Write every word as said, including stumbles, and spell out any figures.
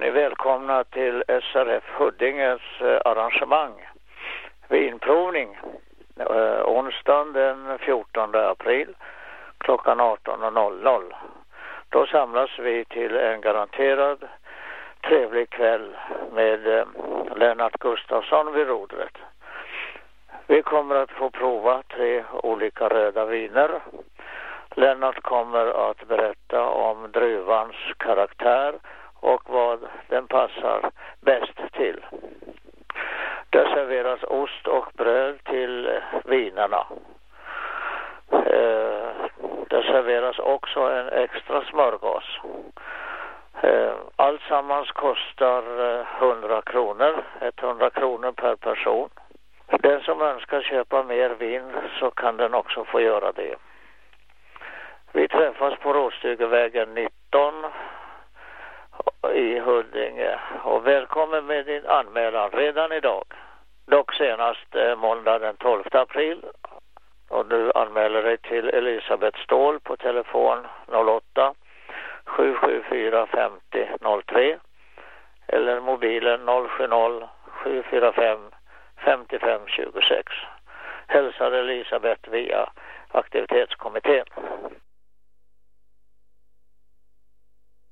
ni välkomna till S R F Huddinges arrangemang. Vinprovning. Eh, onsdagen den fjortonde april klockan arton noll noll. Då samlas vi till en garanterad trevlig kväll med eh, Lennart Gustafsson vid rodret. Vi kommer att få prova tre olika röda viner. Lennart kommer att berätta om druvans karaktär och vad den passar bäst till. Det serveras ost och bröd till vinerna. Det serveras också en extra smörgås. Allt sammans kostar hundra kronor, hundra kronor per person. Den som önskar köpa mer vin så kan den också få göra det. Vi träffas på Rådstugevägen nitton i Huddinge och välkommen med din anmälan redan idag. Dock senast eh, måndag den tolfte april. Och du anmäler dig till Elisabeth Ståhl på telefon noll åtta sju sju fyra fem noll noll tre eller mobilen noll sju noll sju fyra fem fem fem två sex. Hälsar Elisabeth via aktivitetskommittén.